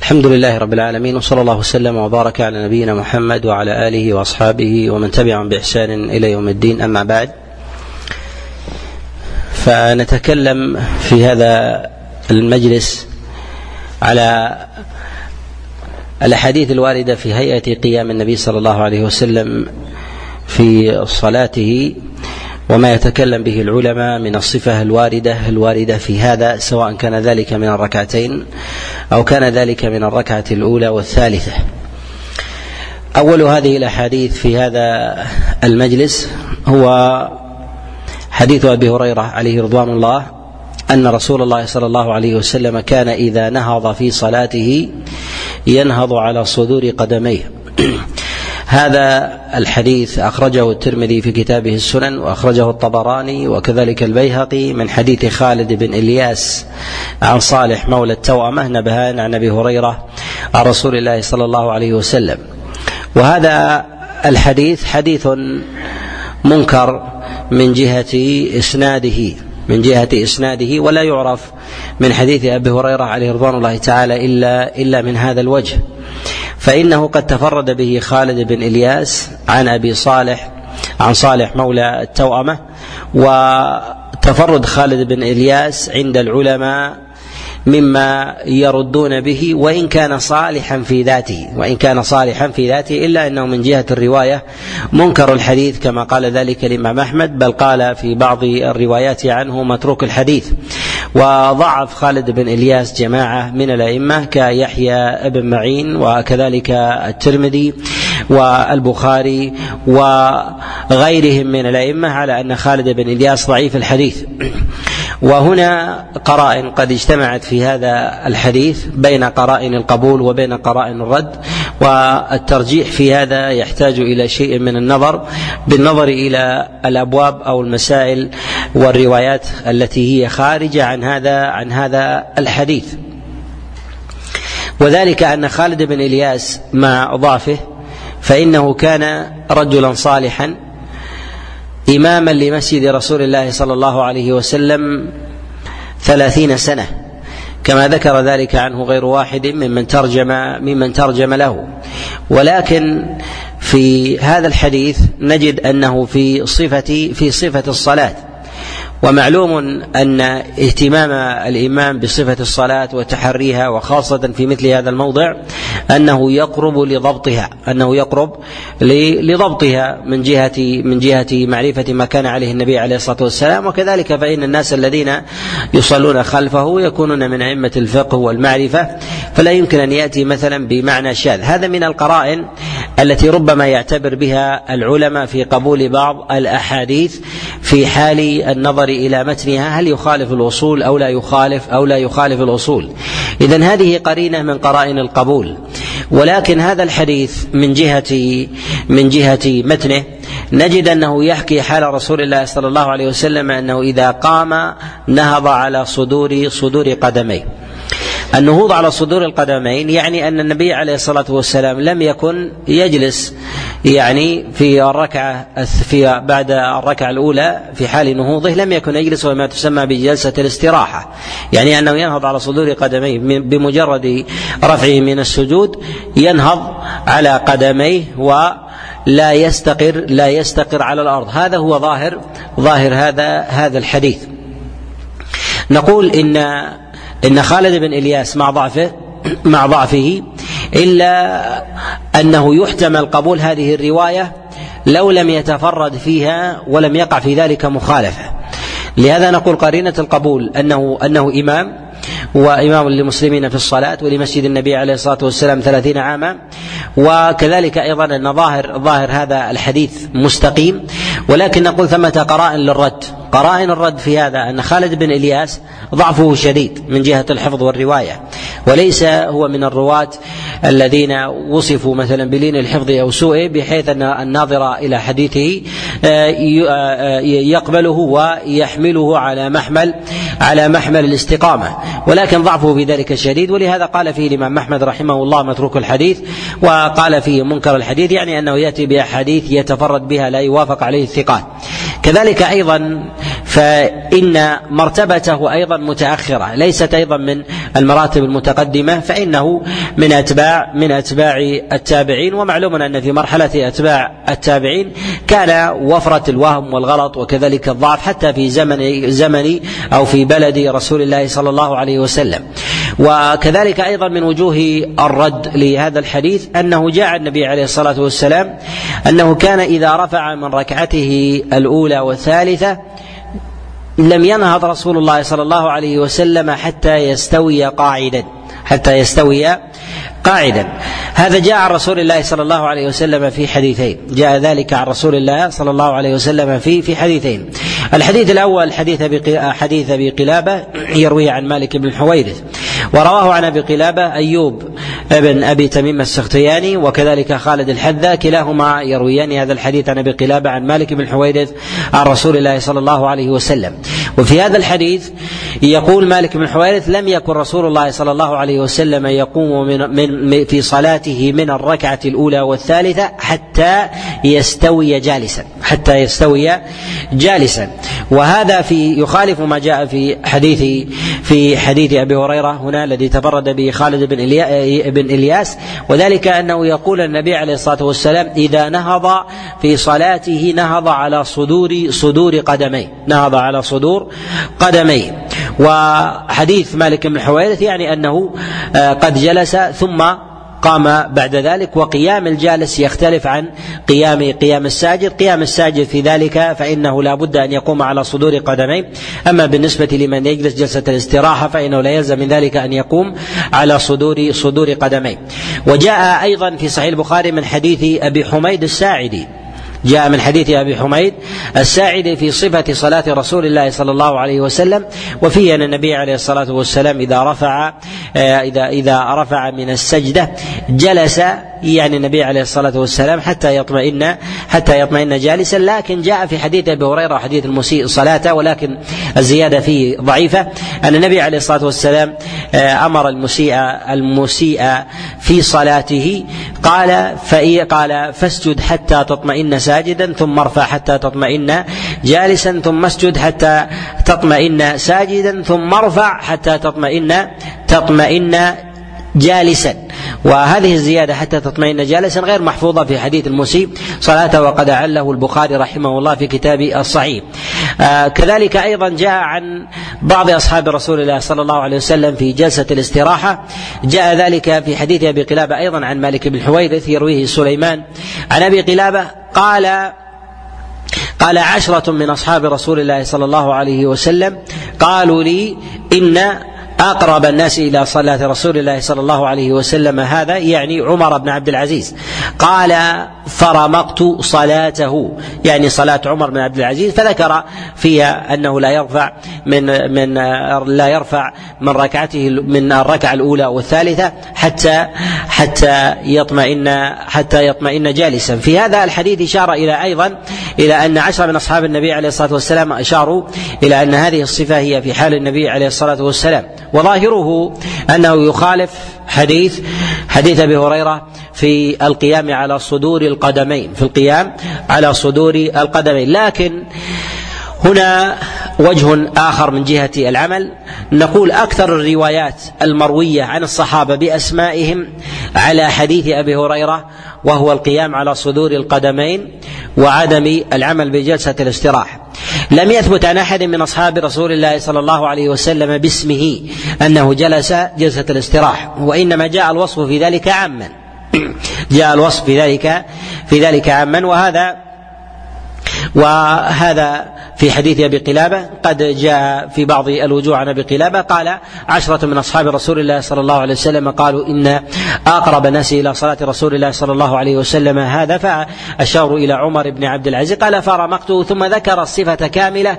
الحمد لله رب العالمين، وصلى الله وسلم وبارك على نبينا محمد وعلى آله وأصحابه ومن تبعهم بإحسان إلى يوم الدين. أما بعد، فنتكلم في هذا المجلس على الأحاديث الواردة في هيئة قيام النبي صلى الله عليه وسلم في صلاته، وما يتكلم به العلماء من الصفة الواردة في هذا، سواء كان ذلك من الركعتين أو كان ذلك من الركعة الأولى والثالثة. أول هذه الأحاديث في هذا المجلس هو حديث أبي هريرة عليه رضوان الله أن رسول الله صلى الله عليه وسلم كان إذا نهض في صلاته ينهض على صدور قدميه. هذا الحديث أخرجه الترمذي في كتابه السنن، وأخرجه الطبراني وكذلك البيهقي من حديث خالد بن إلياس عن صالح مولى التوأمة نبهان عن أبي هريرة عن رسول الله صلى الله عليه وسلم. وهذا الحديث حديث منكر من جهة إسناده، ولا يعرف من حديث أبي هريرة عليه رضوان الله تعالى إلا من هذا الوجه، فإنه قد تفرد به خالد بن إلياس عن صالح مولى التوأمة. وتفرد خالد بن إلياس عند العلماء مما يردون به، وإن كان صالحا في ذاته إلا أنه من جهة الرواية منكر الحديث كما قال ذلك الإمام أحمد، بل قال في بعض الروايات عنه متروك الحديث. وضعف خالد بن إلياس جماعة من الأئمة كيحيى بن معين وكذلك الترمذي والبخاري وغيرهم من الأئمة على أن خالد بن إلياس ضعيف الحديث. وهنا قرائن قد اجتمعت في هذا الحديث بين قرائن القبول وبين قرائن الرد، والترجيح في هذا يحتاج إلى شيء من النظر بالنظر إلى الأبواب أو المسائل والروايات التي هي خارجة عن هذا الحديث. وذلك أن خالد بن إلياس مع ضعفه فإنه كان رجلا صالحا إماما لمسجد رسول الله صلى الله عليه وسلم 30 سنة، كما ذكر ذلك عنه غير واحد ممن ترجم له. ولكن في هذا الحديث نجد أنه في صفة الصلاة، ومعلوم أن اهتمام الإمام بصفة الصلاة وتحريها، وخاصة في مثل هذا الموضع، أنه يقرب لضبطها من جهة معرفة ما كان عليه النبي عليه الصلاة والسلام. وكذلك فإن الناس الذين يصلون خلفه يكونون من أئمة الفقه والمعرفة، فلا يمكن أن يأتي مثلا بمعنى شاذ. هذا من القرائن التي ربما يعتبر بها العلماء في قبول بعض الأحاديث في حال النظر إلى متنها، هل يخالف الأصول أو لا يخالف الأصول. إذن هذه قرينة من قرائن القبول. ولكن هذا الحديث من جهة متنه نجد أنه يحكي حال رسول الله صلى الله عليه وسلم أنه إذا قام نهض على صدور قدميه. النهوض على صدور القدمين يعني أن النبي عليه الصلاة والسلام لم يكن يجلس بعد الركعة الأولى في حال نهوضه لم يكن يجلس وما تسمى بجلسة الاستراحة، يعني أنه ينهض على صدور قدميه بمجرد رفعه من السجود، ينهض على قدميه ولا يستقر على الأرض. هذا هو ظاهر هذا الحديث. نقول إن خالد بن إلياس مع ضعفه إلا أنه يحتمل قبول هذه الرواية لو لم يتفرد فيها ولم يقع في ذلك مخالفة. لهذا نقول قرينة القبول أنه إمام، وإمام للمسلمين في الصلاة ولمسجد النبي عليه الصلاة والسلام 30 عاما. وكذلك أيضا أن ظاهر هذا الحديث مستقيم. ولكن نقول ثمة قرائن الرد في هذا أن خالد بن إلياس ضعفه شديد من جهة الحفظ والرواية، وليس هو من الرواة الذين وصفوا مثلا بلين الحفظ أو سوءه، بحيث أن الناظر إلى حديثه يقبله ويحمله على محمل الاستقامة. ولكن ضعفه في ذلك شديد، ولهذا قال فيه الإمام أحمد رحمه الله متروك الحديث، وقال فيه منكر الحديث، يعني أنه يأتي بأحاديث يتفرد بها لا يوافق عليه الثقات. كذلك أيضا فإن مرتبته أيضا متأخرة، ليست أيضا من المراتب المتقدمة، فإنه من أتباع التابعين. ومعلوم أن في مرحلة أتباع التابعين كان وفرة الوهم والغلط وكذلك الضعف حتى في زمن أو في بلد رسول الله صلى الله عليه وسلم. وكذلك أيضا من وجوه الرد لهذا الحديث أنه جاء النبي عليه الصلاة والسلام أنه كان إذا رفع من ركعته الأولى والثالثة لم ينهض رسول الله صلى الله عليه وسلم حتى يستوي قاعدا. هذا جاء عن رسول الله صلى الله عليه وسلم في حديثين، جاء ذلك عن رسول الله صلى الله عليه وسلم في حديثين. الحديث الأول حديث أبي قلابة يروي عن مالك بن الحويرث، ورواه عن أبي قلابة أيوب ابن أبي تميم السختياني وكذلك خالد الحذا، كلاهما يرويان هذا الحديث عن أبي قلابة عن مالك بن الحويرث عن رسول الله صلى الله عليه وسلم. وفي هذا الحديث يقول مالك بن الحويرث: لم يكن رسول الله صلى الله عليه وسلم يقوم في صلاته من الركعة الأولى والثالثة حتى يستوي جالسا. وهذا يخالف ما جاء في حديث أبي هريرة هنا الذي تفرد به خالد بن إلياس، وذلك أنه يقول النبي عليه الصلاة والسلام: إذا نهض في صلاته نهض على صدور قدميه. وحديث مالك بن الحويرث يعني أنه قد جلس ثم قام بعد ذلك، وقيام الجالس يختلف عن قيام الساجد. قيام الساجد في ذلك فإنه لا بد أن يقوم على صدور قدميه، أما بالنسبة لمن يجلس جلسة الاستراحة فإنه لا يلزم من ذلك أن يقوم على صدور قدميه. وجاء أيضا في صحيح البخاري من حديث أبي حميد الساعدي، جاء من حديث أبي حميد الساعدي في صفة صلاة رسول الله صلى الله عليه وسلم، وفيه أن النبي عليه الصلاة والسلام إذا رفع من السجدة جلس، يعني النبي عليه الصلاة والسلام حتى يطمئن جالسا. لكن جاء في حديث أبي هريرة حديث المسيء صلاته، ولكن الزيادة فيه ضعيفة، أن النبي عليه الصلاة والسلام أمر المسيء في صلاته قال: فاسجد حتى تطمئن ساجدا، ثم ارفع حتى تطمئن جالسا، ثم اسجد حتى تطمئن ساجدا، ثم ارفع حتى تطمئن جالسا. وهذه الزيادة حتى تطمئن جالسا غير محفوظة في حديث المسيء صلاته، وقد أعله البخاري رحمه الله في كتابه الصحيح. كذلك أيضا جاء عن بعض أصحاب رسول الله صلى الله عليه وسلم في جلسة الاستراحة، جاء ذلك في حديث أبي قلابة أيضا عن مالك بن الحويرث يرويه سليمان عن أبي قلابة قال 10 من أصحاب رسول الله صلى الله عليه وسلم قالوا لي: إن أقرب الناس إلى صلاة رسول الله صلى الله عليه وسلم هذا، يعني عمر بن عبد العزيز. قال: فرمقت صلاته، يعني صلاة عمر بن عبد العزيز، فذكر فيها أنه لا يرفع من ركعته من الركعة الأولى والثالثة حتى يطمئن جالسا. في هذا الحديث إشارة إلى أن 10 من أصحاب النبي عليه الصلاة والسلام أشاروا إلى أن هذه الصفة هي في حال النبي عليه الصلاة والسلام، وظاهره أنه يخالف حديث أبي هريرة في القيام على صدور القدمين. لكن هنا وجه آخر من جهة العمل، نقول أكثر الروايات المروية عن الصحابة بأسمائهم على حديث أبي هريرة، وهو القيام على صدور القدمين وعدم العمل بجلسة الاستراحة. لم يثبت عن أحد من أصحاب رسول الله صلى الله عليه وسلم باسمه أنه جلس جلسة الاستراحة، وإنما جاء الوصف في ذلك عاما. وهذا في حديث أبي قلابة قد جاء في بعض الوجوه عن أبي قلابة قال: 10 من أصحاب رسول الله صلى الله عليه وسلم قالوا: إن أقرب الناس إلى صلاة رسول الله صلى الله عليه وسلم هذا، فأشاروا إلى عمر بن عبد العزيز. قال: فرمقته، ثم ذكر الصفة كاملة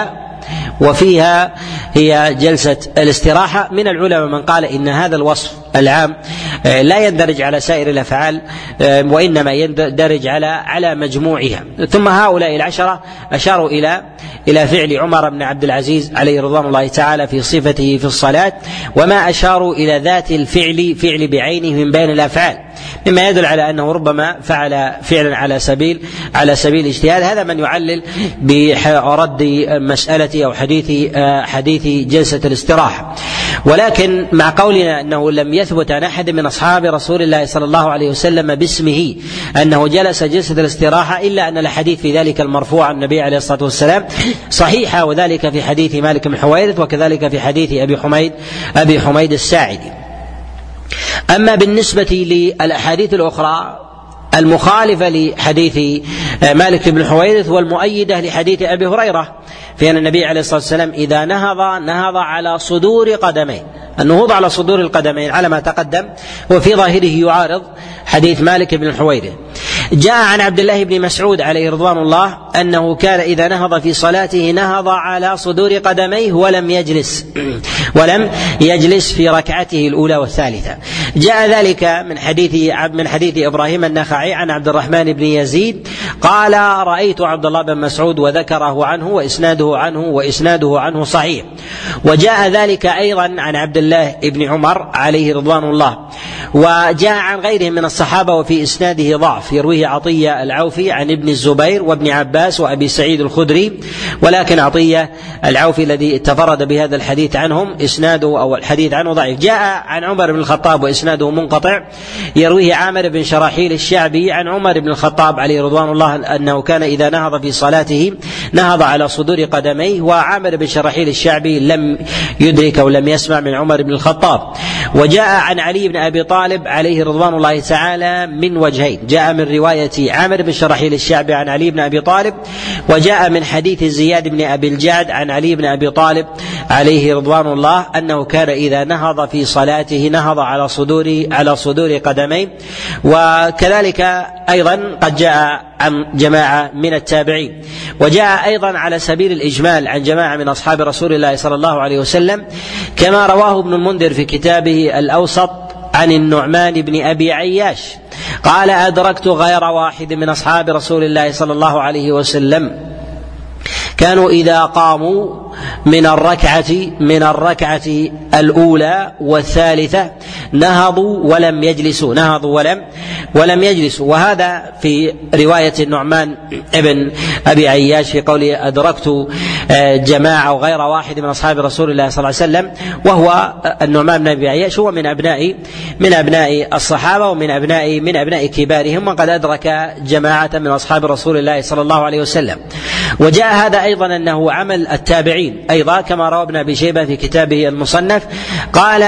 وفيها هي جلسة الاستراحة. من العلماء من قال إن هذا الوصف العام لا يندرج على سائر الأفعال، وإنما يندرج على مجموعها. ثم هؤلاء العشرة أشاروا إلى فعل عمر بن عبد العزيز عليه رضوان الله تعالى في صفته في الصلاة، وما أشاروا إلى ذات فعل بعينه من بين الأفعال، مما يدل على أنه ربما فعل فعلا على سبيل اجتهاد. هذا من يعلل برد مسألة أو حديث جلسة الاستراحة. ولكن مع قولنا أنه لم يثبت عن أحد من أصحاب رسول الله صلى الله عليه وسلم باسمه أنه جلس جلسة الاستراحة، إلا أن الحديث في ذلك المرفوع عن النبي عليه الصلاة والسلام صحيحة، وذلك في حديث مالك بن حويرث، وكذلك في حديث أبي حميد الساعدي. أما بالنسبة للأحاديث الأخرى المخالفة لحديث مالك بن حويرث والمؤيدة لحديث أبي هريرة، فإن النبي عليه الصلاة والسلام إذا نهض على صدور قدمين، النهوض على صدور القدمين على ما تقدم وفي ظاهره يعارض حديث مالك بن الحويرث. جاء عن عبد الله بن مسعود عليه رضوان الله أنه كان إذا نهض في صلاته نهض على صدور قدميه ولم يجلس في ركعته الأولى والثالثة. جاء ذلك من حديث إبراهيم النخعي عن عبد الرحمن بن يزيد قال: رأيت عبد الله بن مسعود وذكره عنه وإسناده عنه صحيح. وجاء ذلك أيضا عن عبد الله بن عمر عليه رضوان الله، وجاء عن غيرهم من الصحابة وفي إسناده ضعف، يرويه عطية العوفي عن ابن الزبير وابن عباس وأبي سعيد الخدري، ولكن عطية العوفي الذي تفرد بهذا الحديث عنهم إسناده أو الحديث عنه ضعيف. جاء عن عمر بن الخطاب وإسناده منقطع، يرويه عامر بن شراحيل الشعبي عن عمر بن الخطاب عليه رضوان الله أنه كان إذا نهض في صلاته نهض على صدور قدميه، وعامر بن شراحيل الشعبي لم يدرك أو لم يسمع من عمر بن الخطاب. وجاء عن علي بن أبي طالب عليه رضوان الله تعالى من وجهين، جاء من رواية عامر بن شراحيل الشعبي عن علي بن أبي طالب، وجاء من حديث زياد بن أبي الجعد عن علي بن أبي طالب عليه رضوان الله أنه كان إذا نهض في صلاته نهض على صدور قدمين. وكذلك أيضا قد جاء عن جماعة من التابعين، وجاء أيضا على سبيل الإجمال عن جماعة من أصحاب رسول الله صلى الله عليه وسلم، كما رواه ابن المنذر في كتابه الأوسط عن النعمان بن أبي عياش قال: أدركت غير واحد من أصحاب رسول الله صلى الله عليه وسلم كانوا إذا قاموا من الركعة الأولى والثالثة نهضوا ولم يجلسوا. وهذا في رواية النعمان ابن أبي عياش في قوله أدركت جماعة وغير واحد من أصحاب رسول الله صلى الله عليه وسلم، وهو النعمان بن أبي عياش هو من أبناء الصحابة ومن أبناء كبارهم، وقد أدرك جماعة من أصحاب رسول الله صلى الله عليه وسلم. وجاء هذا أيضا أنه عمل التابعين أيضا، كما روى ابن أبي شيبة في كتابه المصنف قال: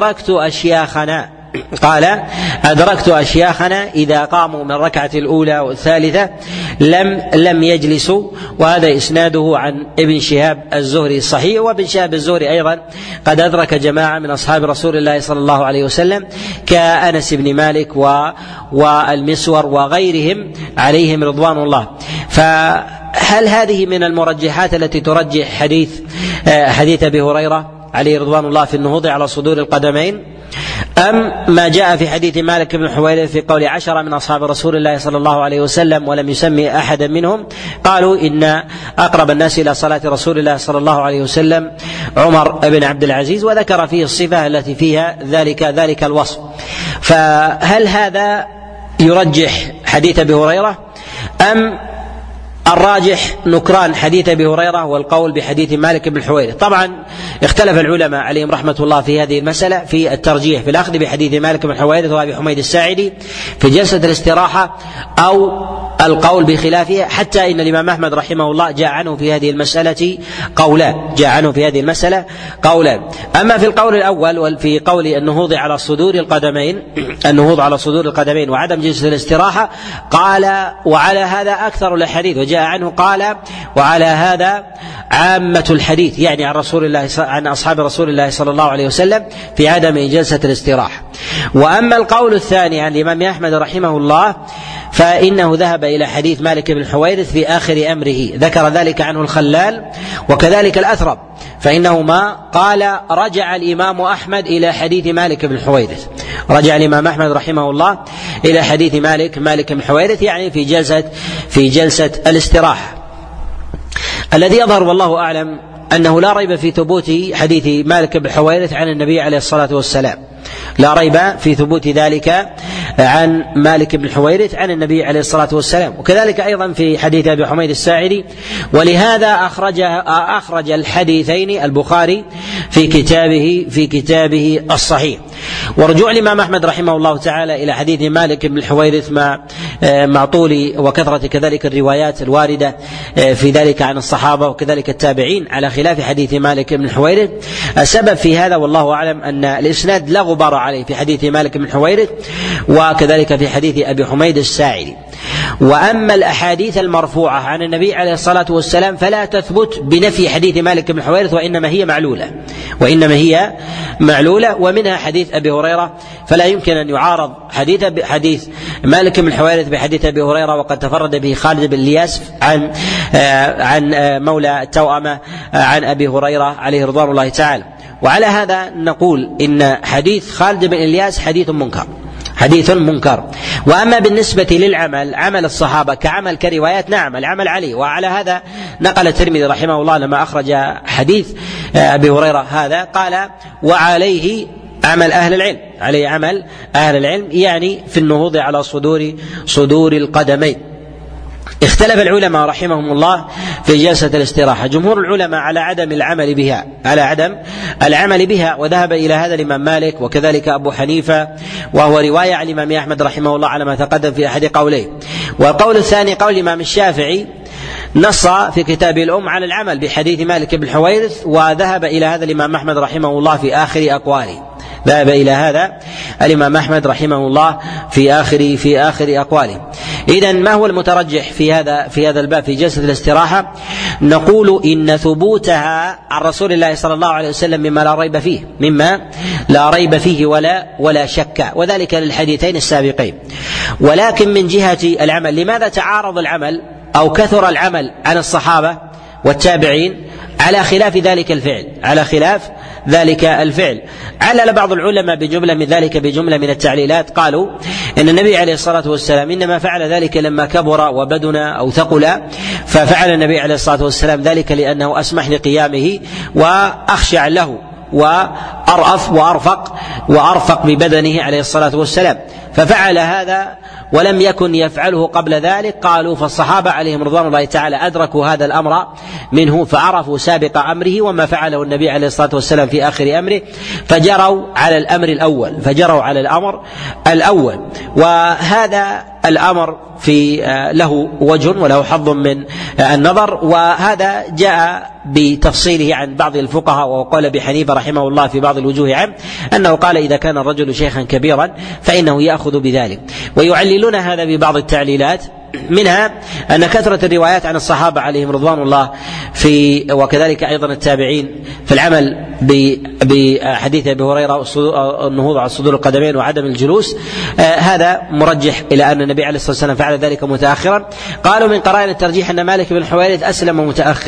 أدركت أشياخنا إذا قاموا من الركعة الأولى والثالثة لم يجلسوا. وهذا إسناده عن ابن شهاب الزهري الصحيح، وابن شهاب الزهري أيضا قد أدرك جماعة من أصحاب رسول الله صلى الله عليه وسلم كأنس بن مالك والمسور وغيرهم عليهم رضوان الله. فهل هذه من المرجحات التي ترجح حديث أبي هريرة عليه رضوان الله في النهوض على صدور القدمين، أم ما جاء في حديث مالك بن حويرث في قول 10 من أصحاب رسول الله صلى الله عليه وسلم ولم يسمي أحدا منهم؟ قالوا إن أقرب الناس إلى صلاة رسول الله صلى الله عليه وسلم عمر بن عبد العزيز، وذكر فيه الصفة التي فيها ذلك الوصف. فهل هذا يرجح حديث أبي هريرة، أم الراجح نكران حديث أبي هريرة والقول بحديث مالك بن الحويرث؟ طبعا اختلف العلماء عليهم رحمة الله في هذه المسألة في الترجيح في الأخذ بحديث مالك بن الحويرث وأبي حميد الساعدي في جلسة الاستراحة أو القول بخلافها، حتى إن الإمام أحمد رحمه الله جاء عنه في هذه المسألة قولان. أما في القول الأول وفي قول النهوض على صدور القدمين وعدم جلسة الاستراحة، قال: وعلى هذا أكثر الحديث. وجاء عنه قال: وعلى هذا عامة الحديث، يعني عن أصحاب رسول الله صلى الله عليه وسلم في عدم جلسة الاستراحة. وأما القول الثاني عن الإمام أحمد رحمه الله فإنه ذهب إلى حديث مالك بن الحويرث في آخر أمره، ذكر ذلك عنه الخلال وكذلك الأثرب، فإنهما قال رجع الإمام أحمد إلى حديث مالك بن الحويرث، رجع الإمام أحمد رحمه الله إلى حديث مالك بن الحويرث، يعني في جلسة الاستراحة. الذي يظهر والله أعلم أنه لا ريب في ثبوت حديث مالك بن الحويرث عن النبي عليه الصلاة والسلام، لا ريب في ثبوت ذلك عن مالك بن الحويرث عن النبي عليه الصلاة والسلام، وكذلك أيضا في حديث أبي حميد الساعدي، ولهذا أخرج الحديثين البخاري في كتابه الصحيح. ورجوع الإمام أحمد رحمه الله تعالى إلى حديث مالك بن الحويرث مع طول وكثرة كذلك الروايات الواردة في ذلك عن الصحابة وكذلك التابعين على خلاف حديث مالك بن الحويرث، السبب في هذا والله أعلم أن الإسناد لا غبار عليه في حديث مالك بن الحويرث وكذلك في حديث أبي حميد الساعدي. وأما الأحاديث المرفوعة عن النبي عليه الصلاة والسلام فلا تثبت بنفي حديث مالك بن الحويرث، وإنما هي معلولة، ومنها حديث أبي هريرة، فلا يمكن أن يعارض حديث مالك بن الحويرث بحديث أبي هريرة، وقد تفرد به خالد بن الياس عن مولى التوأمة عن أبي هريرة عليه رضوان الله تعالى. وعلى هذا نقول إن حديث خالد بن الياس حديث منكر. وأما بالنسبة للعمل، عمل الصحابة كروايات، نعم العمل عليه. وعلى هذا نقل الترمذي رحمه الله لما أخرج حديث أبي هريرة هذا قال وعليه عمل أهل العلم، يعني في النهوض على صدور القدمين. اختلف العلماء رحمهم الله في جلسة الاستراحة، جمهور العلماء على عدم العمل بها، وذهب إلى هذا الإمام مالك وكذلك أبو حنيفة، وهو رواية عن الإمام أحمد رحمه الله على ما تقدم في أحد قوليه. والقول الثاني قول الإمام الشافعي، نص في كتابه الأم على العمل بحديث مالك بن الحويرث، وذهب إلى هذا الإمام أحمد رحمه الله في آخر أقواله، ذهب إلى هذا الإمام أحمد رحمه الله في آخر أقواله. إذن ما هو المترجح في هذا الباب في جلسة الاستراحة؟ نقول إن ثبوتها عن رسول الله صلى الله عليه وسلم مما لا ريب فيه ولا شك، وذلك للحديثين السابقين. ولكن من جهة العمل، لماذا تعارض العمل أو كثر العمل عن الصحابة والتابعين على خلاف ذلك الفعل؟ علل بعض العلماء بجملة من التعليلات، قالوا إن النبي عليه الصلاة والسلام إنما فعل ذلك لما كبر وبدن أو ثقل، ففعل النبي عليه الصلاة والسلام ذلك لأنه أسمح لقيامه وأخشع له وأرفق ببدنه عليه الصلاة والسلام، ففعل هذا ولم يكن يفعله قبل ذلك. قالوا فالصحابة عليهم رضوان الله تعالى أدركوا هذا الأمر منه، فعرفوا سابق أمره وما فعله النبي عليه الصلاة والسلام في آخر أمره، فجروا على الأمر الأول. وهذا الأمر له وجه وله حظ من النظر، وهذا جاء بتفصيله عن بعض الفقهاء، وقال أبي حنيفة رحمه الله في بعض الوجوه عنه أنه قال إذا كان الرجل شيخا كبيرا فإنه يأخذ بذلك. ويعللون هذا ببعض التعليلات، منها أن كثرة الروايات عن الصحابة عليهم رضوان الله وكذلك أيضا التابعين في العمل بحديث أبي هريرة النهوض على صدور القدمين وعدم الجلوس، هذا مرجح إلى أن النبي عليه الصلاة والسلام فعل ذلك متأخرا. قالوا من قرائن الترجيح أن مالك بن الحويرث أسلم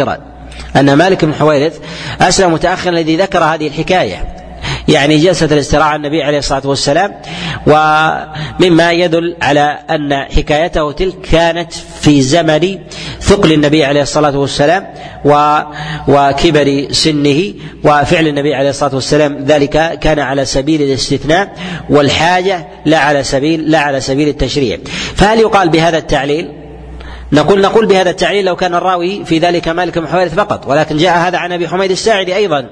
متأخرا، الذي ذكر هذه الحكاية يعني جلسة الاستراحة النبي عليه الصلاة والسلام، ومما يدل على أن حكايته تلك كانت في زمن ثقل النبي عليه الصلاة والسلام وكبر سنه، وفعل النبي عليه الصلاة والسلام ذلك كان على سبيل الاستثناء والحاجة لا على سبيل التشريع. فهل يقال بهذا التعليل؟ نقول بهذا التعليل لو كان الراوي في ذلك مالك بن الحويرث فقط، ولكن جاء هذا عن أبي حميد الساعدي أيضا،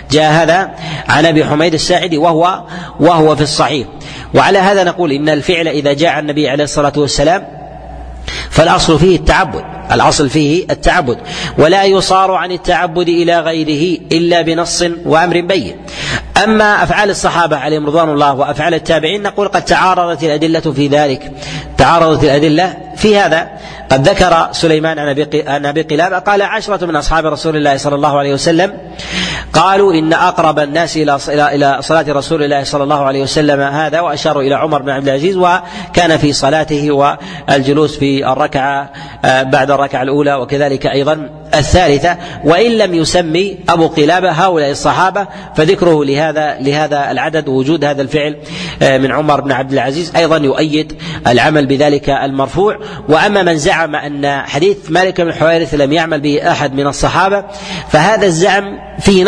وهو في الصحيح. وعلى هذا نقول إن الفعل إذا جاء عن النبي عليه الصلاة والسلام فالأصل فيه التعبد، ولا يصار عن التعبد إلى غيره إلا بنص وأمر بين. أما أفعال الصحابة عليهم رضوان الله وأفعال التابعين نقول قد تعارضت الأدلة في ذلك، في هذا. قد ذكر سليمان عن أبي قلابة قال 10 من أصحاب رسول الله صلى الله عليه وسلم قالوا إن أقرب الناس إلى صلاة رسول الله صلى الله عليه وسلم هذا، وأشاروا إلى عمر بن عبد العزيز، وكان في صلاته والجلوس في الركعة بعد الركعة الأولى وكذلك أيضا الثالثة. وإن لم يسمي أبو قلابة هؤلاء الصحابة فذكره لهذا العدد ووجود هذا الفعل من عمر بن عبد العزيز أيضا يؤيد العمل بذلك المرفوع. وأما من زعم أن حديث مالك بن الحويرث لم يعمل به أحد من الصحابة فهذا الزعم فيه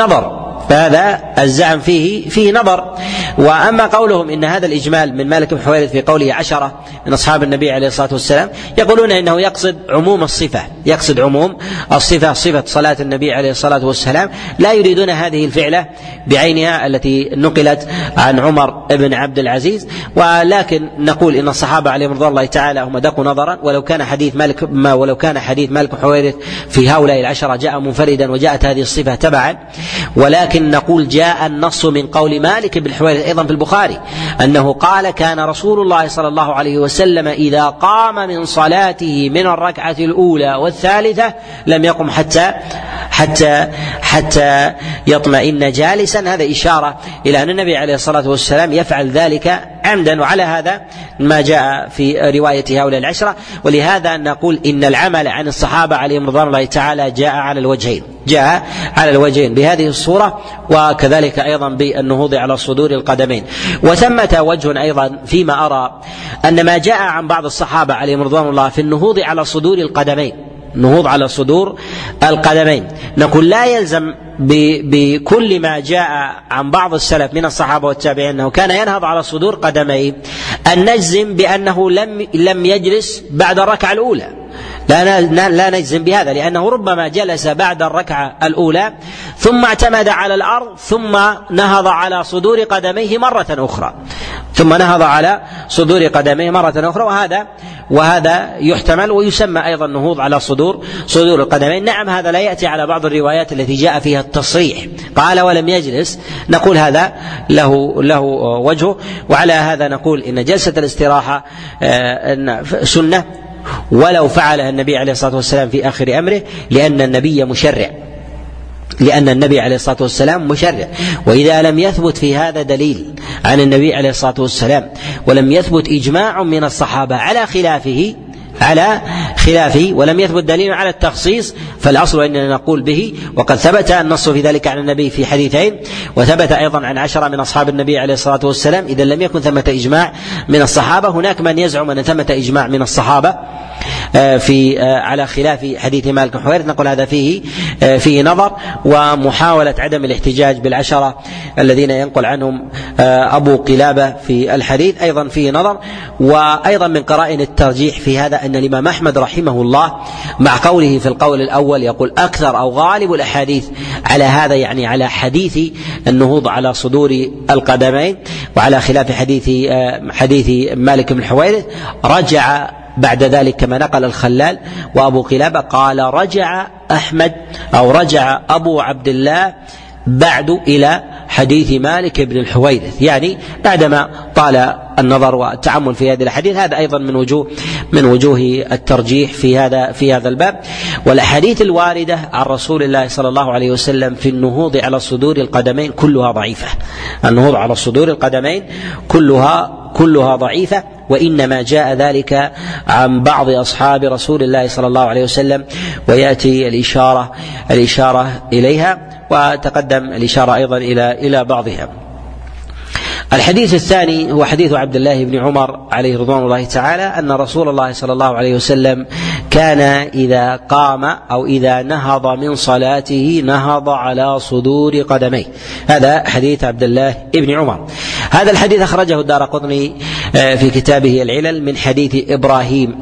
نظر. وأما قولهم إن هذا الإجمال من مالك بن الحويرث في قوله 10 من أصحاب النبي عليه الصلاة والسلام، يقولون إنه يقصد عموم الصفة، صفة صلاة النبي عليه الصلاة والسلام، لا يريدون هذه الفعلة بعينها التي نقلت عن عمر بن عبد العزيز. ولكن نقول إن الصحابة عليهم رضوان الله تعالى هم دقوا نظرا، ولو كان حديث مالك بن الحويرث في هؤلاء 10 جاء منفردا وجاءت هذه الصفة تبعا. ولكن نقول جاء النص من قول مالك بن الحويرث أيضا في البخاري أنه قال: كان رسول الله صلى الله عليه وسلم إذا قام من صلاته من الركعة الأولى والثالثة لم يقم حتى يطمئن جالسا. هذا إشارة إلى أن النبي عليه الصلاة والسلام يفعل ذلك عمدا، وعلى هذا ما جاء في رواية هؤلاء 10. ولهذا نقول إن العمل عن الصحابة عليهم رضوان الله تعالى جاء على الوجهين بهذه الصورة، وكذلك أيضا بالنهوض على صدور القدمين. وثمة وجه أيضا فيما أرى أن ما جاء عن بعض الصحابة عليهم رضوان الله في النهوض على صدور القدمين، نقول لا يلزم بكل ما جاء عن بعض السلف من الصحابة والتابعين أنه كان ينهض على صدور قدميه أن نجزم بأنه لم يجلس بعد الركعة الأولى. لا نجزم بهذا، لأنه ربما جلس بعد الركعة الأولى ثم اعتمد على الأرض ثم نهض على صدور قدميه مرة أخرى، وهذا يحتمل ويسمى أيضا النهوض على صدور القدمين. نعم، هذا لا يأتي على بعض الروايات التي جاء فيها التصريح قال ولم يجلس، نقول هذا له وجهه. وعلى هذا نقول إن جلسة الاستراحة سنة ولو فعلها النبي عليه الصلاة والسلام في آخر أمره، لأن النبي عليه الصلاة والسلام مشرع. وإذا لم يثبت في هذا دليل عن النبي عليه الصلاة والسلام ولم يثبت إجماع من الصحابة على خلافه ولم يثبت دليل على التخصيص، فالأصل أننا نقول به. وقد ثبت النص في ذلك عن النبي في حديثين، وثبت أيضا عن 10 من أصحاب النبي عليه الصلاة والسلام. إذا لم يكن ثمة إجماع من الصحابة، هناك من يزعم أن ثمة إجماع من الصحابة على خلاف حديث مالك بن الحويرث، نقول هذا فيه نظر. ومحاولة عدم الاحتجاج بال10 الذين ينقل عنهم أبو قلابة في الحديث أيضا فيه نظر. وأيضا من قرائن الترجيح في هذا أن الإمام أحمد رحمه الله مع قوله في القول الأول يقول أكثر أو غالب الأحاديث على هذا، يعني على حديث النهوض على صدور القدمين، وعلى خلاف حديث مالك بن الحويرث، رجع بعد ذلك كما نقل الخلال وأبو قلابة قال رجع أحمد أو رجع أبو عبد الله بعد إلى حديث مالك بن الحويرث، يعني بعدما طال النظر والتعمل في هذا الحديث. هذا أيضا من وجوه الترجيح في هذا الباب. والأحاديث الواردة عن رسول الله صلى الله عليه وسلم في النهوض على صدور القدمين كلها ضعيفة. النهوض على صدور القدمين كلها ضعيفة، وإنما جاء ذلك عن بعض أصحاب رسول الله صلى الله عليه وسلم، ويأتي الإشارة إليها، وتقدم الإشارة أيضا إلى بعضها. الحديث الثاني هو حديث عبد الله بن عمر عليه رضوان الله تعالى أن رسول الله صلى الله عليه وسلم كان إذا قام أو إذا نهض من صلاته نهض على صدور قدميه. هذا حديث عبد الله بن عمر. هذا الحديث أخرجه الدارقطني في كتابه العلل من حديث إبراهيم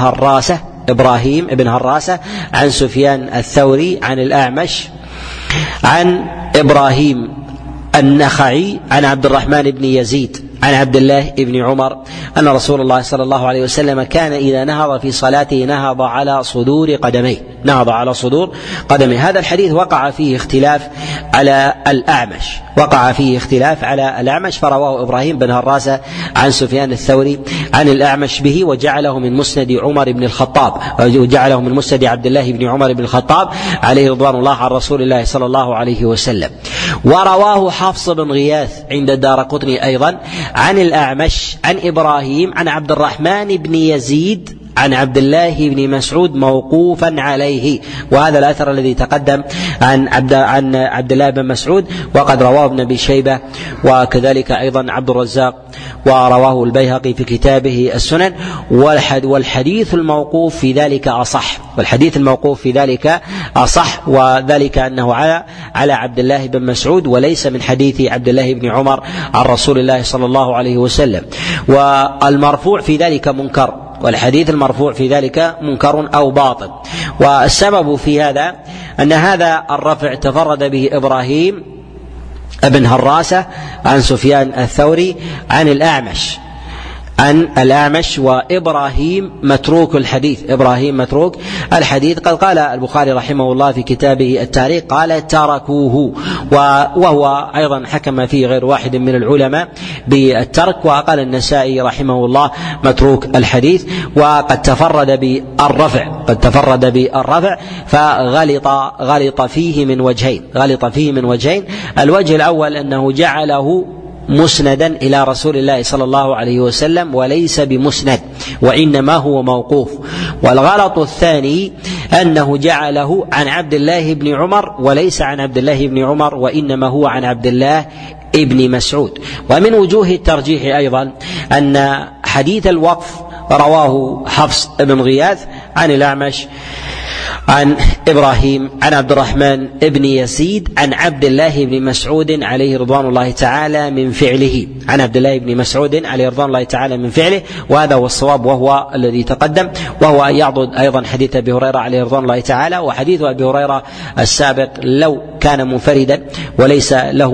بن هراسة عن سفيان الثوري عن الأعمش عن إبراهيم النخعي عن عبد الرحمن بن يزيد عن عبد الله بن عمر أن رسول الله صلى الله عليه وسلم كان إذا نهض في صلاته نهض على صدور قدميه. نهض على صدور قدميه. هذا الحديث وقع فيه اختلاف على الأعمش، فرواه إبراهيم بن هراسة عن سفيان الثوري عن الأعمش به، وجعله من مسند عمر بن الخطاب، وجعله من مسند عبد الله بن عمر بن الخطاب عليه رضوان الله عن رسول الله صلى الله عليه وسلم. ورواه حفص بن غياث عند الدارقطني أيضا عن الأعمش عن إبراهيم عن عبد الرحمن بن يزيد عن عبد الله بن مسعود موقوفا عليه، وهذا الأثر الذي تقدم عن عبد الله بن مسعود، وقد رواه ابن أبي شيبة وكذلك أيضا عبد الرزاق، ورواه البيهقي في كتابه السنن. والحديث الموقوف في ذلك أصح، وذلك أنه على عبد الله بن مسعود وليس من حديث عبد الله بن عمر عن رسول الله صلى الله عليه وسلم. والمرفوع في ذلك منكر، والحديث المرفوع في ذلك منكر أو باطل. والسبب في هذا أن هذا الرفع تفرد به إبراهيم بن هراسة عن سفيان الثوري عن الأعمش، وإبراهيم متروك الحديث. قد قال البخاري رحمه الله في كتابه التاريخ قال تركوه، وهو أيضا حكم فيه غير واحد من العلماء بالترك. وقال النسائي رحمه الله متروك الحديث، وقد تفرد بالرفع فغلط فيه من وجهين. الوجه الأول أنه جعله مسندا إلى رسول الله صلى الله عليه وسلم وليس بمسند، وإنما هو موقوف. والغلط الثاني أنه جعله عن عبد الله بن عمر وليس عن عبد الله بن عمر، وإنما هو عن عبد الله ابن مسعود. ومن وجوه الترجيح أيضا أن حديث الوقف رواه حفص بن غياث عن الأعمش عن إبراهيم عن عبد الرحمن بن يزيد عن عبد الله بن مسعود عليه رضوان الله تعالى من فعله، وهذا هو الصواب وهو الذي تقدم، وهو يعضد أيضا حديث أبي هريرة عليه رضوان الله تعالى. وحديث أبي هريرة السابق لو كان منفردا وليس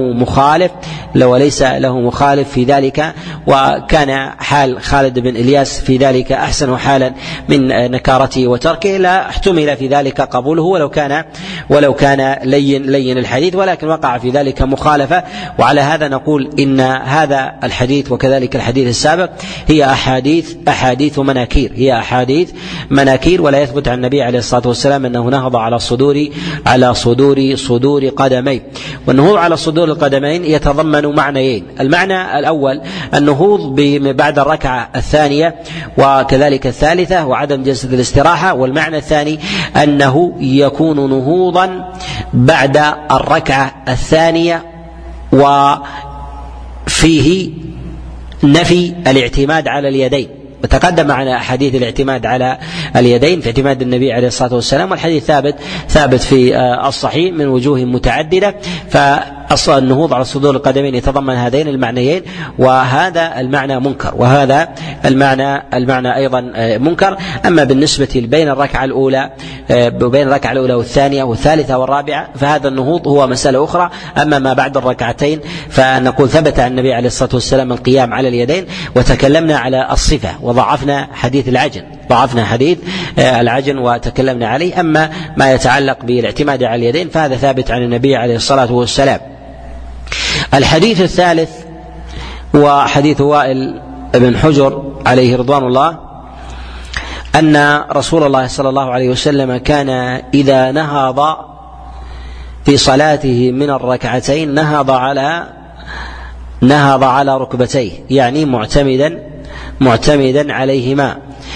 له مخالف في ذلك، وكان حال خالد بن إلياس في ذلك أحسن حالا من نكارته وتركه، لا احتمل في ذلك قبوله ولو كان لين الحديث، ولكن وقع في ذلك مخالفة. وعلى هذا نقول إن هذا الحديث وكذلك الحديث السابق هي أحاديث مناكير، ولا يثبت عن النبي عليه الصلاة والسلام أنه نهض على صدور قدمين. والنهوض على صدور القدمين يتضمن معنيين: المعنى الأول النهوض بعد الركعة الثانية وكذلك الثالثة وعدم جلسة الاستراحة، والمعنى الثاني أنه يكون نهوضا بعد الركعة الثانية وفيه نفي الاعتماد على اليدين. وتقدم معنا أحاديث الاعتماد على اليدين في اعتماد النبي عليه الصلاة والسلام، والحديث ثابت في الصحيح من وجوه متعددة. فالنهوض على صدور القدمين يتضمن هذين المعنيين، وهذا المعنى منكر وهذا المعنى أيضا منكر. أما بالنسبة بين الركعة الأولى والثانية والثالثة والرابعة فهذا النهوض هو مسألة أخرى. أما ما بعد الركعتين فنقول ثبت عن النبي عليه الصلاة والسلام القيام على اليدين، وتكلمنا على الصفة وضعفنا حديث العجن وتكلمنا عليه. أما ما يتعلق بالاعتماد على اليدين فهذا ثابت عن النبي عليه الصلاة والسلام. الحديث الثالث وحديث وائل بن حجر عليه رضوان الله أن رسول الله صلى الله عليه وسلم كان إذا نهض في صلاته من الركعتين نهض على ركبتيه، يعني معتمدا عليهما،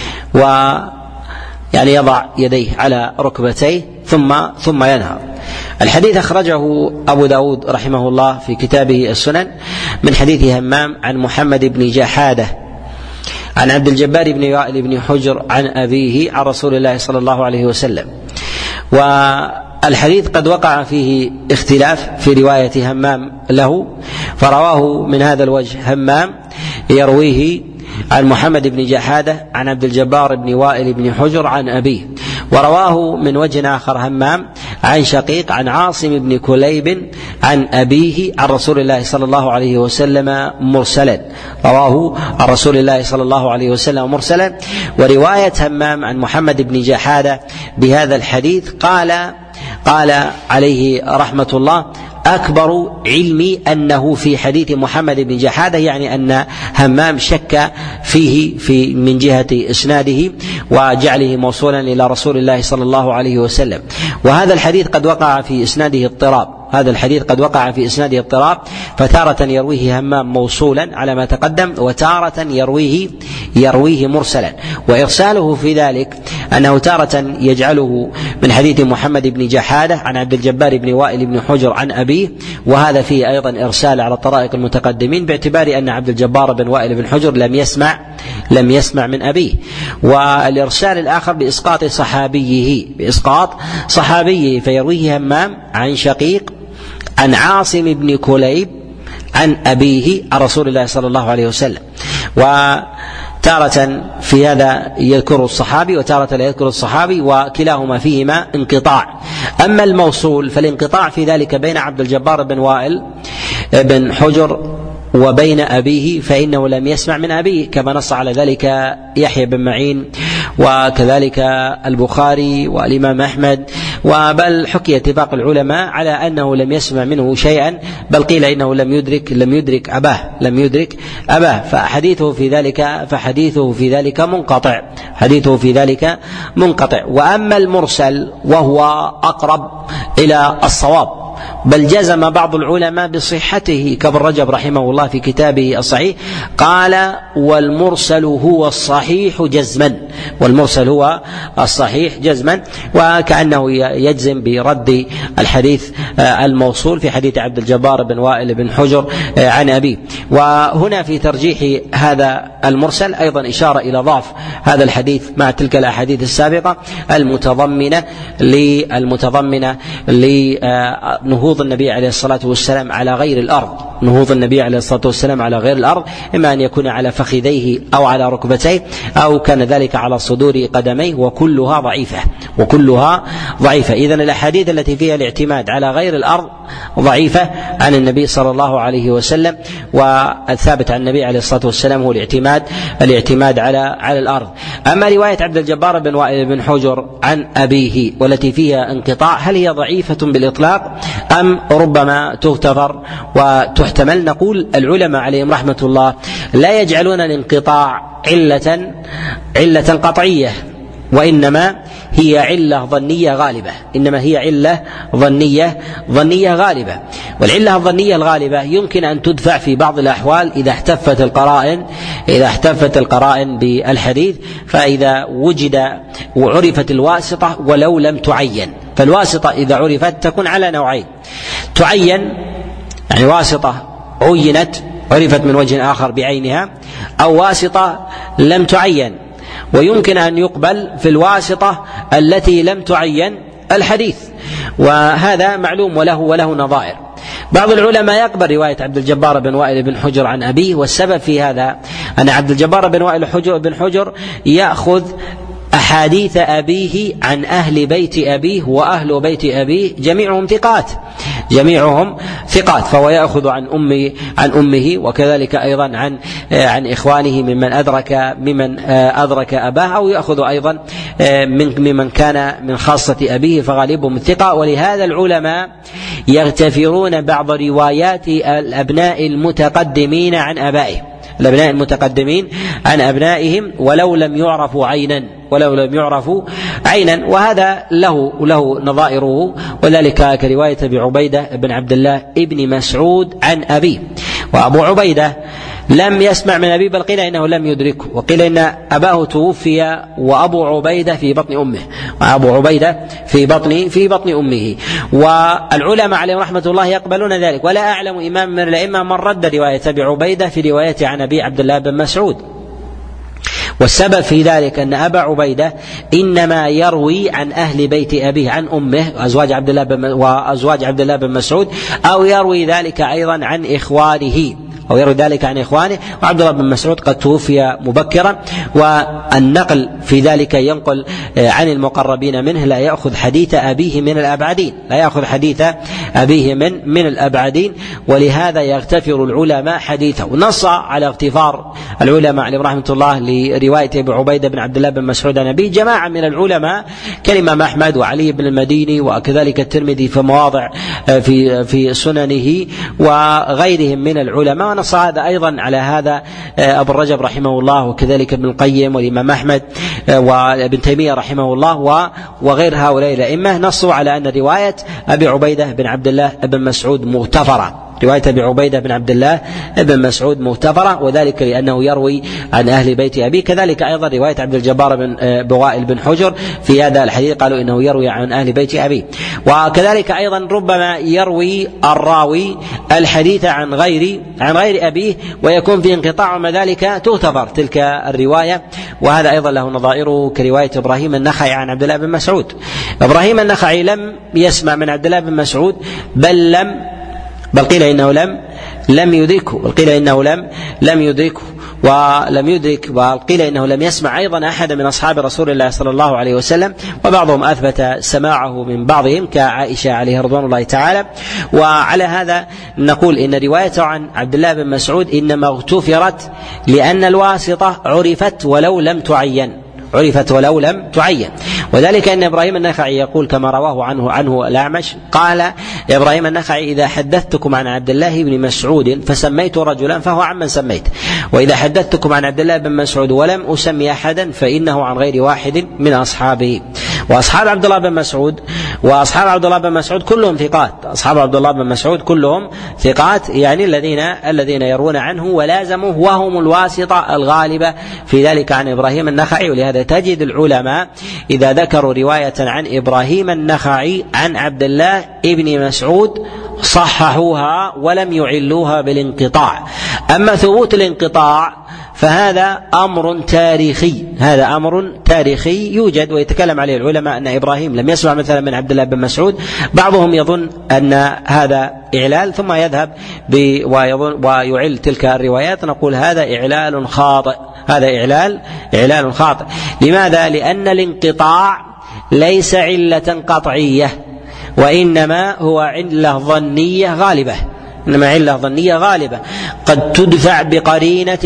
ويعني يضع يديه على ركبتيه ثم ينهض. الحديث أخرجه أبو داود رحمه الله في كتابه السنن من حديث همام عن محمد بن جحادة عن عبد الجبار بن وائل بن حجر عن أبيه عن رسول الله صلى الله عليه وسلم. والحديث قد وقع فيه اختلاف في رواية همام له، فرواه من هذا الوجه همام يرويه عن محمد بن جحادة عن عبد الجبار بن وائل بن حجر عن أبيه، ورواه من وجه آخر همام عن شقيق عن عاصم بن كليب عن أبيه عن رسول الله صلى الله عليه وسلم مرسلا، رواه عن رسول الله صلى الله عليه وسلم مرسلا. ورواية همام عن محمد بن جحادة بهذا الحديث قال عليه رحمة الله: أكبر علمي أنه في حديث محمد بن جحادة، يعني أن همام شك فيه من جهة إسناده وجعله موصولا إلى رسول الله صلى الله عليه وسلم. وهذا الحديث قد وقع في إسناده اضطراب، فتارة يرويه همام موصولا على ما تقدم، وتارة يرويه مرسلا. وإرساله في ذلك أنه تارة يجعله من حديث محمد بن جحادة عن عبد الجبار بن وائل بن حجر عن أبيه، وهذا فيه أيضا إرسال على الطرائق المتقدمين، باعتبار أن عبد الجبار بن وائل بن حجر لم يسمع من أبيه. والإرسال الآخر بإسقاط صحابيه فيرويه همام عن شقيق عن عاصم بن كليب عن أبيه عن رسول الله صلى الله عليه وسلم. وتارة في هذا يذكر الصحابي وتارة لا يذكر الصحابي، وكلاهما فيهما انقطاع. أما الموصول فالانقطاع في ذلك بين عبد الجبار بن وائل بن حجر وبين أبيه، فإنه لم يسمع من أبيه، كما نص على ذلك يحيى بن معين وكذلك البخاري والإمام أحمد، وبل حكي اتفاق العلماء على أنه لم يسمع منه شيئا، بل قيل إنه لم يدرك أباه، فحديثه في ذلك منقطع. وأما المرسل وهو أقرب إلى الصواب، بل جزم بعض العلماء بصحته كابن رجب رحمه الله في كتابه الصحيح، قال: والمرسل هو الصحيح جزما، وكأنه يجزم برد الحديث الموصول في حديث عبد الجبار بن وائل بن حجر عن أبيه. وهنا في ترجيح هذا المرسل أيضا إشارة إلى ضعف هذا الحديث مع تلك الأحاديث السابقة المتضمنة لنهوض النبي عليه الصلاة والسلام على غير الأرض، إما أن يكون على فخذيه أو على ركبتيه أو كان ذلك على صدور قدميه، وكلها ضعيفة. إذن الأحاديث التي فيها الاعتماد على غير الأرض ضعيفة عن النبي صلى الله عليه وسلم، والثابت عن النبي عليه الصلاة والسلام هو الاعتماد على الأرض. أما رواية عبد الجبار بن وائل بن حجر عن أبيه والتي فيها انقطاع، هل هي ضعيفة بالإطلاق أم ربما تغتفر وتحتمل؟ نقول العلماء عليهم رحمة الله لا يجعلون الانقطاع علة قطعية، وإنما هي علة ظنية غالبة. والعلة الظنية الغالبة يمكن أن تدفع في بعض الأحوال إذا احتفت القرائن بالحديث، فإذا وجد وعرفت الواسطة ولو لم تعين. فالواسطة إذا عرفت تكون على نوعين: تعين يعني واسطة عرفت من وجه آخر بعينها، أو واسطة لم تعين، ويمكن أن يقبل في الواسطة التي لم تعين الحديث، وهذا معلوم وله نظائر. بعض العلماء يقبل رواية عبد الجبار بن وائل بن حجر عن أبيه، والسبب في هذا أن عبد الجبار بن وائل بن حجر يأخذ أحاديث أبيه عن أهل بيت أبيه، وأهل بيت أبيه جميعهم ثقات، فهو يأخذ عن أمه وكذلك أيضا عن إخوانه ممن أدرك أباه، أو يأخذ أيضا ممن كان من خاصة أبيه فغالبهم الثقة. ولهذا العلماء يغتفرون بعض روايات الأبناء المتقدمين عن أبنائهم ولو لم يعرفوا عينا، وهذا له نظائره، وذلك كرواية أبي عبيدة بن عبد الله ابن مسعود عن أبيه. وأبو عبيدة لم يسمع من أبيه، بل قيل إنه لم يدركه، وقيل إن أباه توفي وأبو عبيدة في بطن أمه. والعلماء عليهم رحمة الله يقبلون ذلك، ولا أعلم إمام من الأئمة من رد رواية أبي عبيدة في روايته عن أبي عبد الله بن مسعود. والسبب في ذلك أن أبا عبيدة إنما يروي عن أهل بيت أبيه، عن أمه وأزواج عبد الله بن مسعود، أو يروي ذلك أيضا عن إخوانه، وعبد الله بن مسعود قد توفي مبكرا، والنقل في ذلك ينقل عن المقربين منه لا يأخذ حديث أبيه من الأبعدين، لا يأخذ حديث أبيه من الأبعدين، ولهذا يغتفر العلماء حديثه. ونص على اغتفار العلماء عليهم رحمة الله لرواية أبي عبيدة بن عبد الله بن مسعود عن أبيه جماعة من العلماء كالإمام أحمد وعلي بن المديني وكذلك الترمذي في مواضع في سننه وغيرهم من العلماء. ونص هذا أيضا على هذا أبو الرجب رحمه الله وكذلك ابن القيم والإمام أحمد وابن تيمية رحمه الله وغير هؤلاء الأئمة نصوا على أن رواية أبي عبيدة بن عبد الله بن مسعود مغتفرة، رواية أبي عبيدة بن عبد الله بن مسعود مغتفرة، وذلك لأنه يروي عن أهل بيت أبيه. كذلك أيضا رواية عبد الجبار بن بوائل بن حجر في هذا الحديث قالوا إنه يروي عن أهل بيت أبيه. وكذلك أيضا ربما يروي الراوي الحديث عن غير أبيه ويكون في انقطاع، ومع ذلك تغتفر تلك الرواية. وهذا أيضا له نظائره كرواية إبراهيم النخعي عن عبد الله بن مسعود. إبراهيم النخعي لم يسمع من عبد الله بن مسعود بل قيل إنه لم يدركه، وقيل إنه لم يدركه ولم يدرك، وقيل إنه لم يسمع أيضا أحد من أصحاب رسول الله صلى الله عليه وسلم، وبعضهم أثبت سماعه من بعضهم كعائشة عليه رضوان الله تعالى. وعلى هذا نقول إن روايته عن عبد الله بن مسعود إنما اغتفرت لأن الواسطة عرفت ولو لم تعين، وذلك أن إبراهيم النخعي يقول كما رواه عنه الأعمش قال إبراهيم النخعي: إذا حدثتكم عن عبد الله بن مسعود فسميت رجلا فهو عمن سميت، وإذا حدثتكم عن عبد الله بن مسعود ولم أسمي أحدا فإنه عن غير واحد من أصحابه. وأصحاب عبد الله بن مسعود كلهم ثقات، أصحاب عبد الله بن مسعود كلهم ثقات، يعني الذين يروون عنه ولازموه، وهم الواسطة الغالبة في ذلك عن إبراهيم النخعي. ولهذا تجد العلماء إذا ذكروا رواية عن إبراهيم النخعي عن عبد الله ابن مسعود صححوها ولم يعلوها بالانقطاع. أما ثبوت الانقطاع فهذا أمر تاريخي يوجد ويتكلم عليه العلماء أن إبراهيم لم يسمع مثلا من عبد الله بن مسعود. بعضهم يظن أن هذا إعلال ثم يذهب ويعل تلك الروايات. نقول هذا إعلال خاطئ. لماذا؟ لأن الانقطاع ليس علة قطعية، وإنما هو علة ظنية غالبة، قد تدفع بقرينة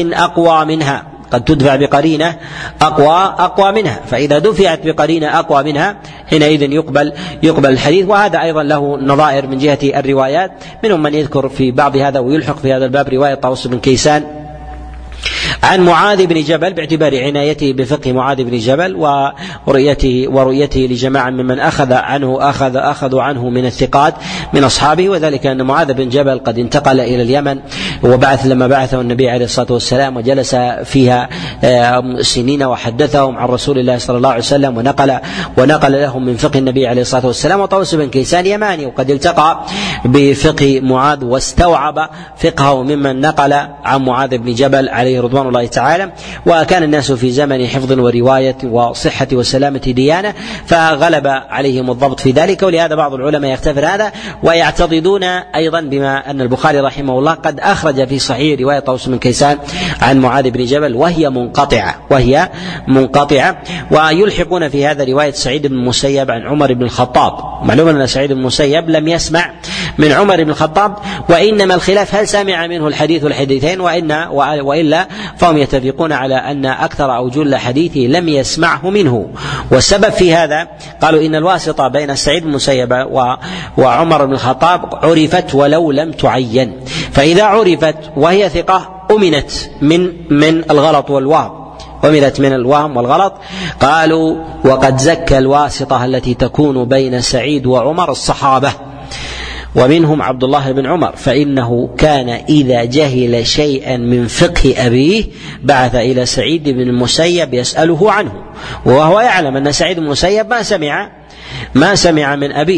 أقوى منها، فإذا دفعت بقرينة أقوى منها حينئذ يقبل الحديث. وهذا أيضا له نظائر من جهة الروايات، منهم من يذكر في بعض هذا ويلحق في هذا الباب رواية طاووس بن كيسان عن معاذ بن جبل باعتبار عنايته بفقه معاذ بن جبل ورؤيته لجماعة ممن أخذوا عنه من الثقات من أصحابه، وذلك أن معاذ بن جبل قد انتقل إلى اليمن لما بعثه النبي عليه الصلاة والسلام، وجلس فيها سنين وحدثهم عن رسول الله صلى الله عليه وسلم ونقل لهم من فقه النبي عليه الصلاة والسلام. وطاووس بن كيسان يماني وقد التقى بفقه معاذ واستوعب فقهه ممن نقل عن معاذ بن جبل عليه رضوان الله تعالى. وكان الناس في زمن حفظ ورواية وصحة وسلامة ديانة، فغلب عليهم الضبط في ذلك. ولهذا بعض العلماء يغتفر هذا ويعتضدون أيضا بما أن البخاري رحمه الله قد أخرج في صحيح رواية طاووس بن كيسان عن معاذ بن جبل وهي منقطعة. ويلحقون في هذا رواية سعيد بن المسيب عن عمر بن الخطاب. معلوم أن سعيد بن المسيب لم يسمع من عمر بن الخطاب، وإنما الخلاف هل سمع منه الحديث والحديثين، وإلا فهم يتفقون على أن أكثر أو جل حديثه لم يسمعه منه. والسبب في هذا قالوا إن الواسطة بين سعيد بن المسيب وعمر بن الخطاب عرفت ولو لم تعين، فإذا عرفت وهي ثقة أمنت من الغلط والوهم. قالوا وقد زكى الواسطة التي تكون بين سعيد وعمر الصحابة، ومنهم عبد الله بن عمر، فإنه كان إذا جهل شيئا من فقه أبيه بعث إلى سعيد بن المسيب يسأله عنه، وهو يعلم أن سعيد بن المسيب ما سمع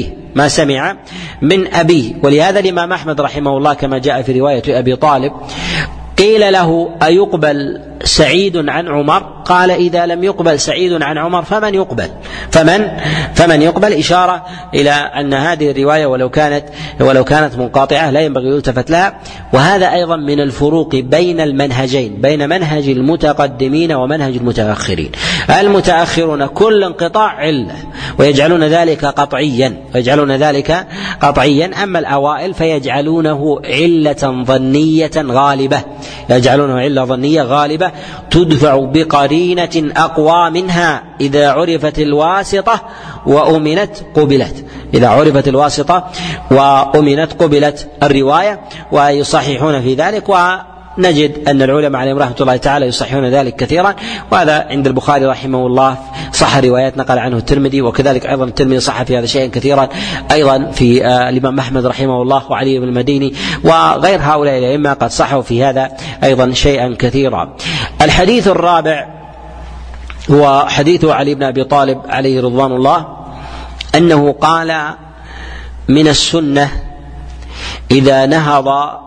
من أبيه. ولهذا الإمام أحمد رحمه الله كما جاء في رواية أبي طالب قيل له أيقبل سعيد عن عمر، قال إذا لم يقبل سعيد عن عمر فمن يقبل؟ فمن يقبل، إشارة إلى أن هذه الرواية ولو كانت منقطعة لا ينبغي يلتفت لها. وهذا أيضا من الفروق بين المنهجين، بين منهج المتقدمين ومنهج المتأخرين. المتأخرون كل انقطاع علة ويجعلون ذلك قطعيا، أما الأوائل فيجعلونه علة ظنية غالبة، يجعلونه علة ظنية غالبة تدفع بقرينة أقوى منها إذا عرفت الواسطة وأمنت قبلت، إذا عرفت الواسطة وأمنت قبلت الرواية، ويصححون في ذلك. ونجد أن العلماء عليهم رحمة الله تعالى يصححون ذلك كثيرا، وهذا عند البخاري رحمه الله صح روايات نقل عنه الترمذي، وكذلك أيضا الترمذي صح في هذا شيئا كثيرا، أيضا في الإمام أحمد رحمه الله وعلي بن المديني وغير هؤلاء الأئمة قد صحوا في هذا أيضا شيئا كثيرا. الحديث الرابع هو حديث علي بن أبي طالب عليه رضوان الله، أنه قال: من السنة إذا نهض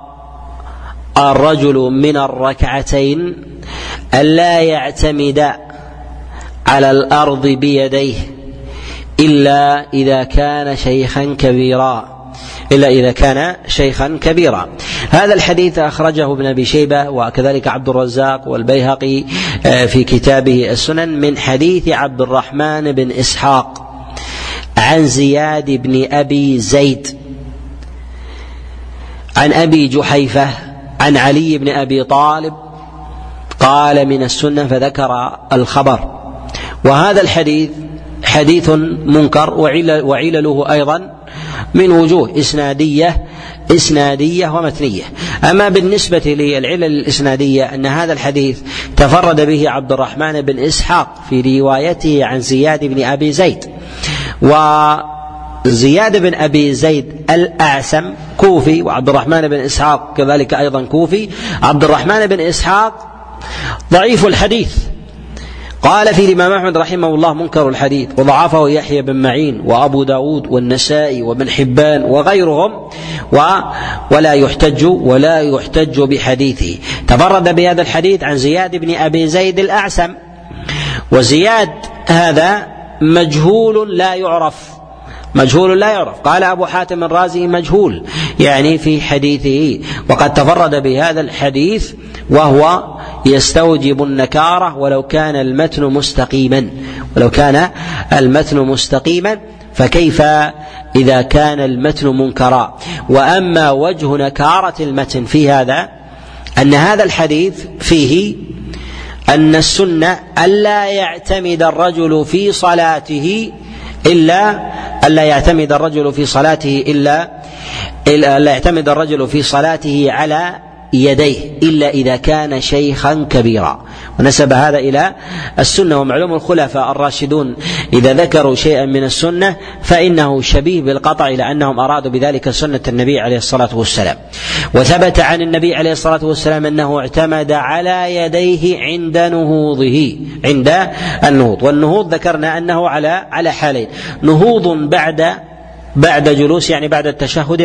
الرجل من الركعتين ألا يعتمد على الأرض بيديه إلا إذا كان شيخا كبيرا. هذا الحديث أخرجه ابن أبي شيبة وكذلك عبد الرزاق والبيهقي في كتابه السنن من حديث عبد الرحمن بن إسحاق عن زياد بن أبي زيد عن أبي جحيفة عن علي بن أبي طالب قال: من السنة، فذكر الخبر. وهذا الحديث حديث منكر وعلله أيضا من وجوه إسنادية ومتنية. أما بالنسبة للعلل الإسنادية أن هذا الحديث تفرد به عبد الرحمن بن إسحاق في روايته عن زياد بن أبي زيد، وزياد بن أبي زيد الأعسم كوفي، وعبد الرحمن بن إسحاق كذلك أيضا كوفي. عبد الرحمن بن إسحاق ضعيف الحديث، قال في الإمام أحمد رحمه الله منكر الحديث، وضعفه يحيى بن معين وأبو داود والنسائي وابن حبان وغيرهم، ولا يحتج بحديثه. تفرد بهذا الحديث عن زياد بن أبي زيد الأعسم، وزياد هذا مجهول لا يعرف. قال أبو حاتم الرازي مجهول يعني في حديثه، وقد تفرد بهذا الحديث وهو يستوجب النكارة ولو كان المتن مستقيما، فكيف إذا كان المتن منكرا؟ وأما وجه نكارة المتن في هذا أن هذا الحديث فيه أن السنة ألا يعتمد الرجل في صلاته على يديه إلا إذا كان شيخا كبيرا، ونسب هذا إلى السنة. ومعلوم الخلفاء الراشدون إذا ذكروا شيئا من السنة فإنه شبيه بالقطع، لأنهم أرادوا بذلك سنة النبي عليه الصلاة والسلام. وثبت عن النبي عليه الصلاة والسلام أنه اعتمد على يديه عند النهوض. والنهوض ذكرنا أنه على حالين: نهوض بعد جلوس، يعني بعد التشهد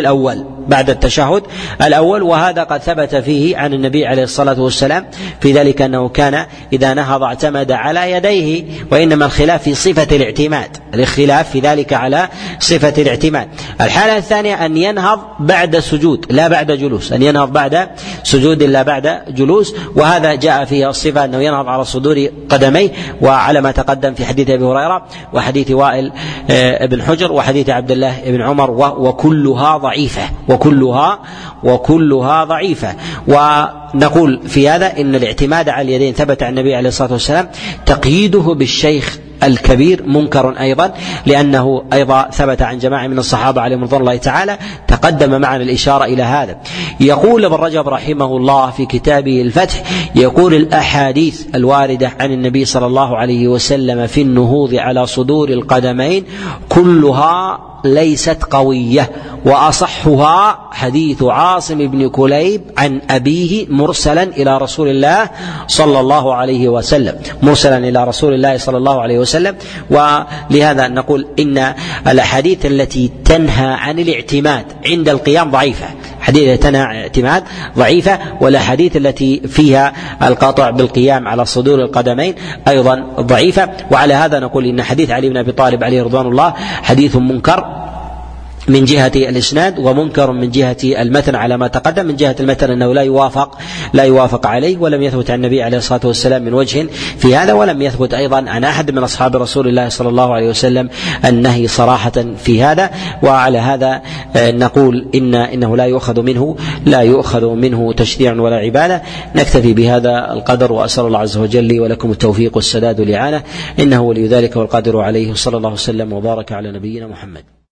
الأول، وهذا قد ثبت فيه عن النبي عليه الصلاة والسلام في ذلك أنه كان إذا نهض اعتمد على يديه، وإنما الخلاف في صفة الاعتماد، الاختلاف في ذلك على صفة الاعتماد. الحالة الثانية أن ينهض بعد سجود لا بعد جلوس، أن ينهض بعد سجود لا بعد جلوس، وهذا جاء فيه الصفة أنه ينهض على صدور قدميه، وعلى ما تقدم في حديث أبي هريرة وحديث وائل بن حجر وحديث عبد الله بن عمر، وكلها ضعيفة. ونقول في هذا إن الاعتماد على اليدين ثبت عن النبي عليه الصلاة والسلام، تقييده بالشيخ الكبير منكر أيضا، لأنه أيضا ثبت عن جماعة من الصحابة عليهم رضوان الله تعالى، تقدم معنا الإشارة إلى هذا. يقول ابن رجب رحمه الله في كتابه الفتح، يقول: الأحاديث الواردة عن النبي صلى الله عليه وسلم في النهوض على صدور القدمين كلها ليست قوية، وأصحها حديث عاصم بن كليب عن أبيه مرسلا إلى رسول الله صلى الله عليه وسلم. ولهذا نقول إن الأحاديث التي تنهى عن الاعتماد عند القيام ضعيفة، حديث اعتماد ضعيفة، والأحاديث التي فيها القطع بالقيام على صدور القدمين أيضا ضعيفة. وعلى هذا نقول إن حديث علي بن أبي طالب عليه رضوان الله حديث منكر من جهة الإسناد، ومنكر من جهة المتن على ما تقدم. من جهة المتن أنه لا يوافق عليه، ولم يثبت عن النبي عليه الصلاة والسلام من وجه في هذا، ولم يثبت أيضا عن أحد من أصحاب رسول الله صلى الله عليه وسلم النهي صراحة في هذا. وعلى هذا نقول إنه لا يؤخذ منه تشريع ولا عبادة. نكتفي بهذا القدر، وأسأل الله عز وجل لي ولكم التوفيق والسداد والإعانة، إنه ولي ذلك والقادر عليه. صلى الله وسلم وبارك على نبينا محمد.